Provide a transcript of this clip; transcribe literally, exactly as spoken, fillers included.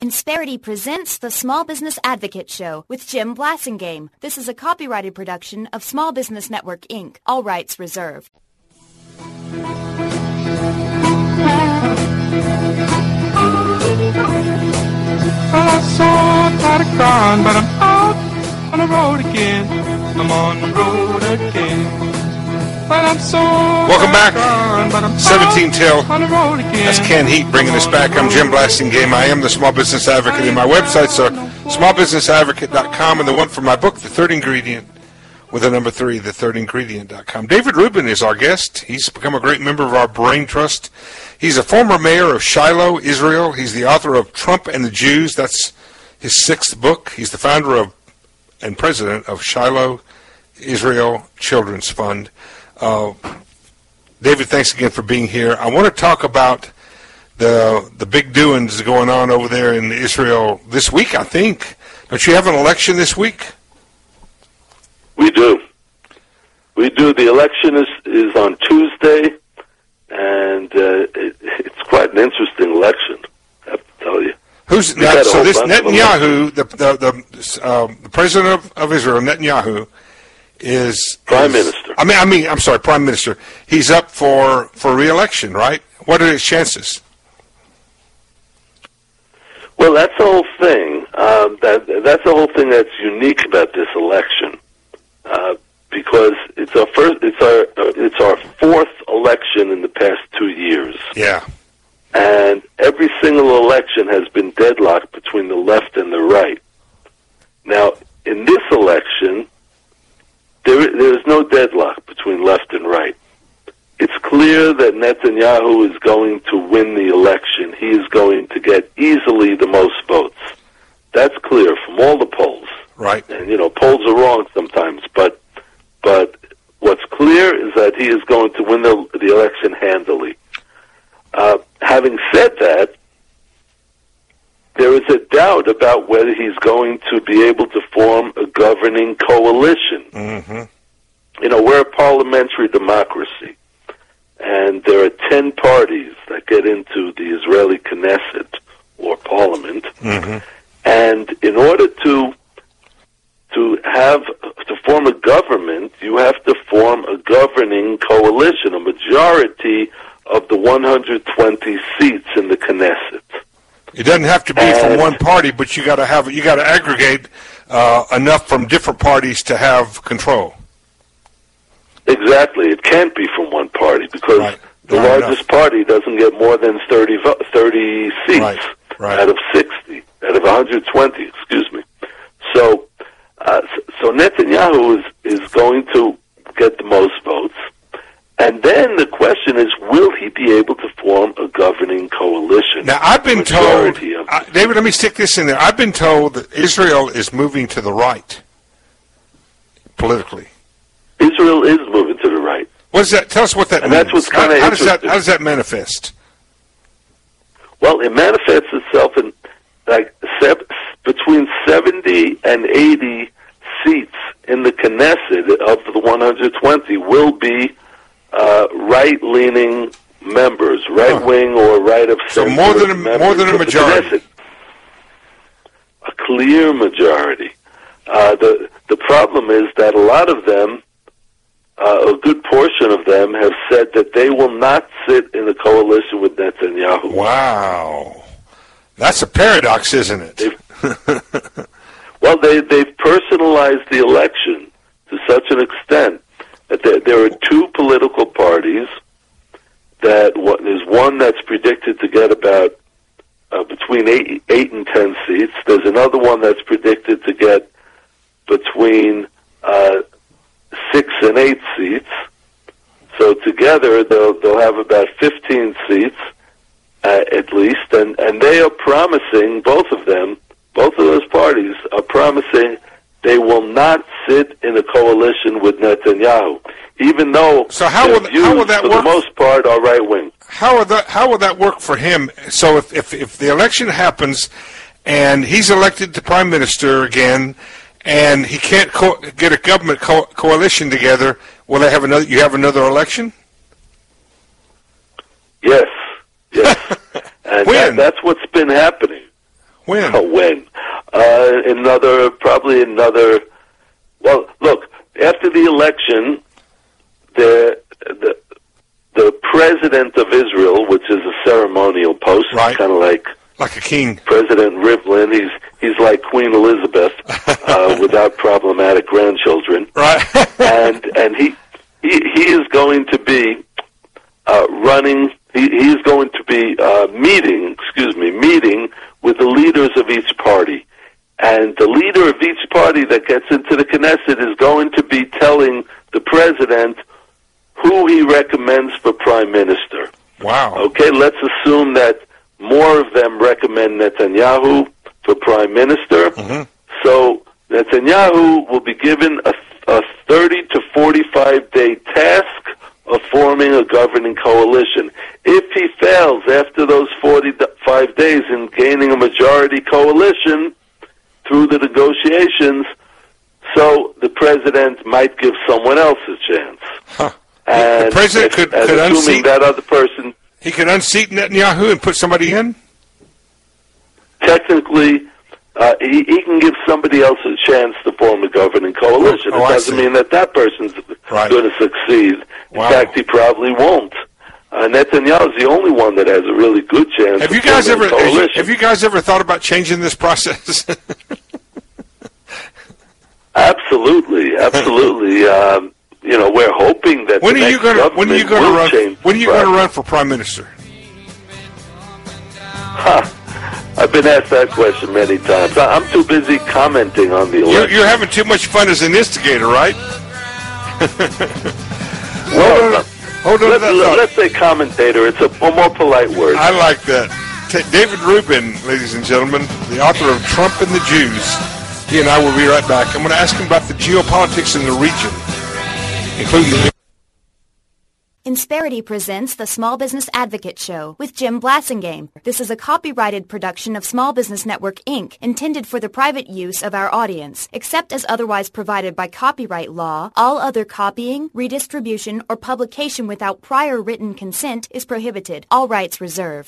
Insperity presents the Small Business Advocate Show with Jim Blasingame. This is a copyrighted production of Small Business Network, Incorporated. All rights reserved. I saw a lot of crime, but I'm out on the road again. I'm on the road again. But I'm so Welcome back. Gone, but I'm seventeen till. on the road again. That's Ken Heat bringing us back. I'm Jim Blasingame. I am the Small Business Advocate, and my websites are small business advocate dot com and the one for my book, The Third Ingredient, with the number three, the third ingredient dot com. David Rubin is our guest. He's become a great member of our Brain Trust. He's a former mayor of Shiloh, Israel. He's the author of Trump and the Jews. That's his sixth book. He's the founder of and president of Shiloh Israel Children's Fund. Uh, David, thanks again for being here. I want to talk about the the big doings going on over there in Israel this week, I think. Don't you have an election this week? We do. We do. The election is, is on Tuesday, and uh, it, it's quite an interesting election, I have to tell you. Who's We've now, had a so whole this bunch of Netanyahu, the the the, uh, the president of, of Israel, Netanyahu, is Prime is, Minister. I mean, I mean, I'm sorry, Prime Minister. He's up for for re-election, right? What are his chances? Well, that's the whole thing. Um, that that's the whole thing that's unique about this election, uh, because it's our first, it's our it's our fourth election in the past two years, Yeah. and every single election has been deadlocked between the left and the right. Now, in this election, there there is no deadlock between left and right. It's clear that Netanyahu is going to win the election. He is going to get easily the most votes. That's clear from all the polls. Right. And, you know, polls are wrong sometimes, but but what's clear is that he is going to win the, the election handily. Uh, having said that, there is a doubt about whether he's going to be able to form a governing coalition. Mm-hmm. You know, we're a parliamentary democracy, and there are ten parties that get into the Israeli Knesset, or parliament, Mm-hmm. and in order to to have to form a government, you have to form a governing coalition, a majority of the one hundred twenty seats in the Knesset. It doesn't have to be And- from one party, but you got to have you got to aggregate uh, enough from different parties to have control. Exactly, it can't be from one party because Right. the Not largest enough. party doesn't get more than thirty, vo- thirty seats Right, right. out of sixty, out of one hundred twenty. Excuse me. So, uh, so Netanyahu is is going to get the most votes, and then the question is, will he be able to form a governing coalition? Now, I've been told, Majority of- uh, David, let me stick this in there. I've been told that Israel is moving to the right politically. Israel is moving to the right. What does that? Tell us what that And means. that's what's how, kinda how does that? interesting. How does that manifest? Well, it manifests itself in like se- between seventy and eighty seats in the Knesset of the one hundred twenty will be uh, right-leaning members, right-wing or right of So center more than a- members more than a of the majority. Knesset. A clear majority. Uh, the the problem is that a lot of them, uh, a good portion of them, have said that they will not sit in a coalition with Netanyahu. Wow, that's a paradox, isn't it? Well, they, they've personalized the election to such an extent that there, there are two political parties that what, there's one that's predicted to get about uh, between eight, eight and ten seats. There's another one that's predicted to get between uh, six and eight seats. So together they'll, they'll have about fifteen seats uh, at least, and, and they are promising, both of them, both of those parties are promising they will not sit in a coalition with Netanyahu, even though So how their will- views, how will that for work? the most part, are right-wing. How will that? How will that work for him? So if if, if the election happens, and he's elected to prime minister again, and he can't co- get a government co- coalition together, will they have another? You have another election? Yes, yes. And When? that, that's what's been happening. When? Oh, when? Uh, another, probably another. Well, look. After the election, the the the president of Israel, which is a ceremonial post, right. kind of like like a king, President Rivlin. He's he's like Queen Elizabeth uh, without problematic grandchildren, right? and and he he he is going to be uh, running. He, he is going to be uh, meeting, excuse me, meeting with the leaders of each party. And the leader of each party that gets into the Knesset is going to be telling the president who he recommends for prime minister. Wow. Okay, let's assume that more of them recommend Netanyahu for prime minister. Mm-hmm. So Netanyahu will be given a, a thirty to forty-five day task of forming a governing coalition. If he fails after those forty-five days in gaining a majority coalition through the negotiations, so the president might give someone else a chance. Huh. And the president if, could, and could assuming unseat that other person. He could unseat Netanyahu and put somebody in? Technically, uh, he, he can give somebody else a chance to form a governing coalition. Oh, it I doesn't see. mean that that person's Right. going to succeed. In Wow. fact, he probably won't. Uh, Netanyahu is the only one that has a really good chance. Have of you guys forming ever a have you, coalition. have you guys ever thought about changing this process? Absolutely, absolutely. um, you know, we're hoping that when the are you next going to when are you government going to will run change when are you the going to process. run for prime minister? Huh. I've been asked that question many times. I- I'm too busy commenting on the You're, election. you're having too much fun as an instigator, right? Well, Hold on to let, that let, thought. let's say commentator. It's a, a more polite word. I like that. T- David Rubin, ladies and gentlemen, the author of Trump and the Jews. He and I will be right back. I'm going to ask him about the geopolitics in the region, including the... Insperity presents the Small Business Advocate Show with Jim Blasingame. This is a copyrighted production of Small Business Network, Incorporated, intended for the private use of our audience. Except as otherwise provided by copyright law, all other copying, redistribution, or publication without prior written consent is prohibited. All rights reserved.